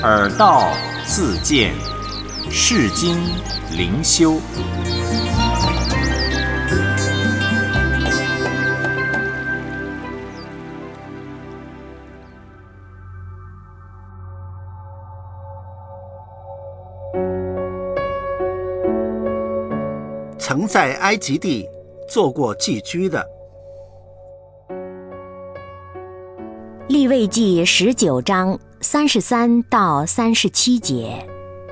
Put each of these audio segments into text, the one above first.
耳道自见，世经灵修。 曾在埃及地做过寄居的。 利未记19章33到37节。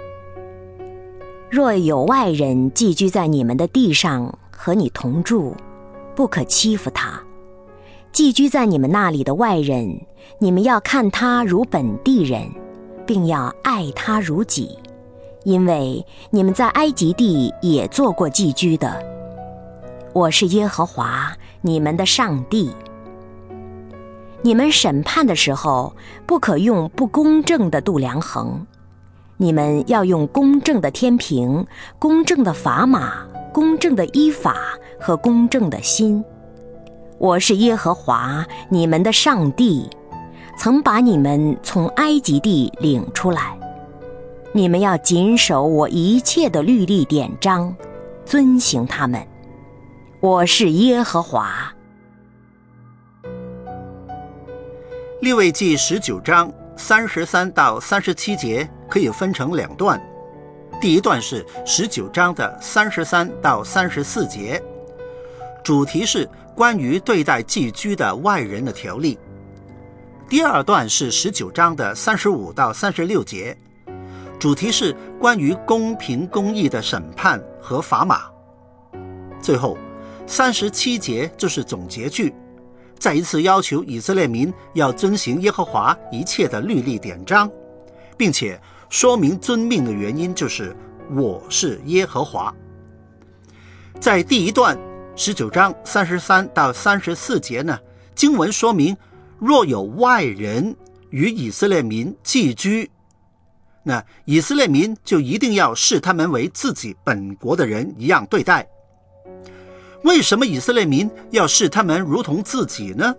若有外人寄居在你们的地上和你同住，不可欺负他。寄居在你们那里的外人，你们要看他如本地人，并要爱他如己，因为你们在埃及地也做过寄居的。我是耶和华你们的上帝。你们审判的时候，不可用不公正的度量衡，你们要用公正的天平、公正的砝码、公正的依法和公正的心。我是耶和华你们的上帝，曾把你们从埃及地领出来。你们要谨守我一切的律例典章，遵行它们。我是耶和华。 利未记19章33到37节可以分成两段，第一段是19章的33到34节，主题是关于对待寄居的外人的条例。第二段是19章的35到36节，主题是关于公平公义的审判和砝码。最后37节就是总结句，再一次要求以色列民要遵行耶和华一切的律例典章，并且说明遵命的原因就是我是耶和华。在第一段19章33到34节呢，经文说明若有外人与以色列民寄居，那以色列民就一定要视他们为自己本国的人一样对待。为什么以色列民要视他们如同自己呢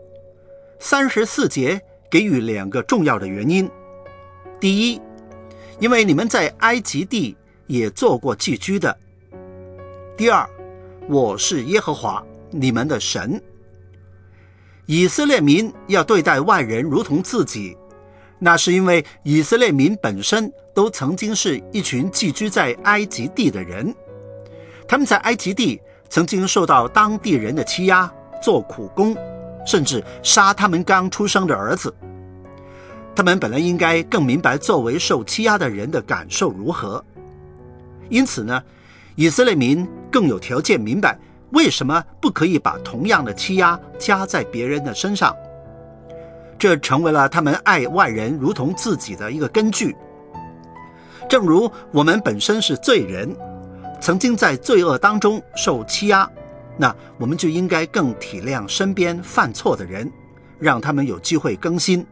？34节给予两个重要的原因。第一，因为你们在埃及地也做过寄居的。第二，我是耶和华你们的神。以色列民要对待外人如同自己，那是因为以色列民本身都曾经是一群寄居在埃及地的人，他们在埃及地曾经受到当地人的欺压，做苦工，甚至杀他们刚出生的儿子。他们本来应该更明白作为受欺压的人的感受如何，因此呢，以色列民更有条件明白为什么不可以把同样的欺压加在别人的身上。这成为了他们爱外人如同自己的一个根据。正如我们本身是罪人，曾经在罪恶当中受欺压，那我们就应该更体谅身边犯错的人，让他们有机会更新。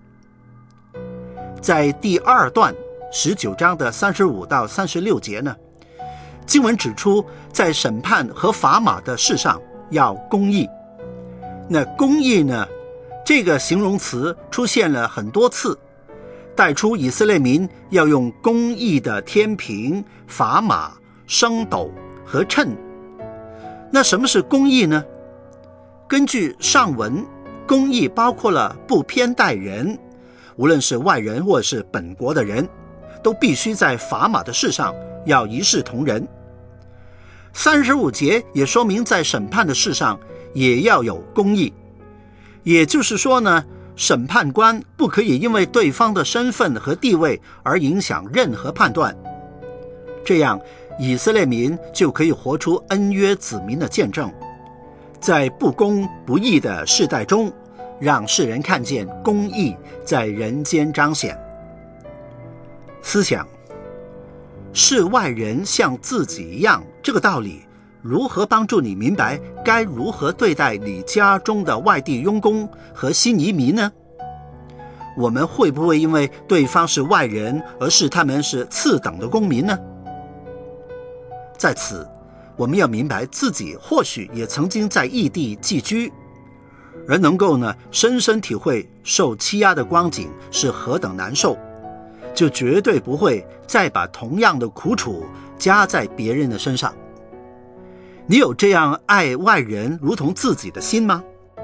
在第二段19章的35到36节呢，经文指出在审判和砝码的事上要公义。那公义呢，这个形容词出现了很多次，带出以色列民要用公义的天平、砝码、升斗和秤。那什么是公义呢？根据上文，公义包括了不偏待人，无论是外人或是本国的人，都必须在砝码的事上要一视同仁。35节也说明在审判的事上也要有公义，也就是说呢，审判官不可以因为对方的身份和地位而影响任何判断，这样以色列民就可以活出恩约子民的见证，在不公不义的世代中，让世人看见公义在人间彰显。思想，视外人像自己一样，这个道理如何帮助你明白该如何对待你家中的外地佣工和新移民呢？我们会不会因为对方是外人而视他们是次等的公民呢？在此，我们要明白自己或许也曾经在异地寄居，而能够深深体会受欺压的光景是何等难受， 就绝对不会再把同样的苦楚加在别人的身上。你有这样爱外人如同自己的心吗？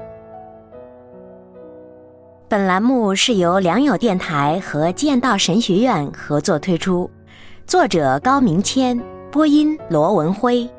本栏目是由良友电台和剑道神学院合作推出，作者高明谦，播音罗文辉。